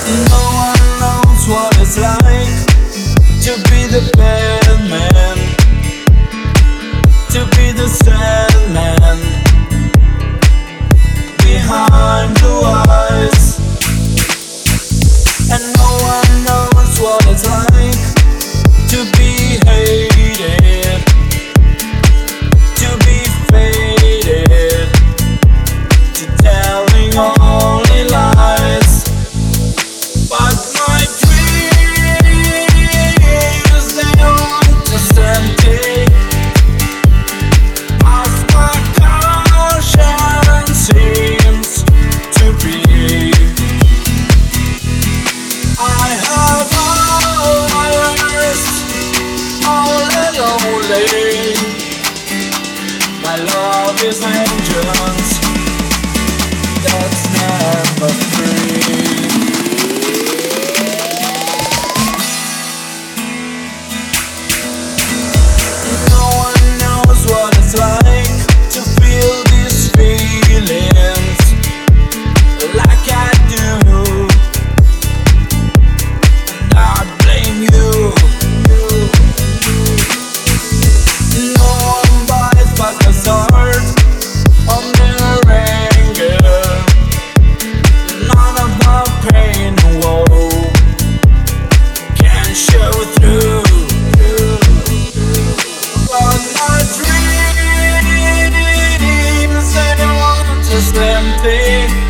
No one knows what it's like to be the bad man, to be the sad man behind blue eyes. And no one knows what it's like to be hated, to be faded, to telling only lies. But my dreams, they aren't just empty, as my conscience seems to be. I have hours all lonely. My love is vengeance that's never free. No one knows what it's like to feel these feelings like I do. Not blame you. No one buys back a sword on their anger. None of my pain and woe can show through. But my dreams, they aren't just empty,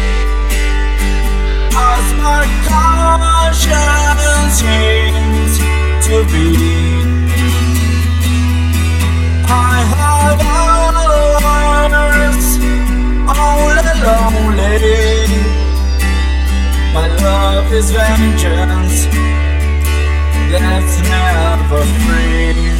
as my conscience seems to be. I have hours all lonely. My love is vengeance that's never free.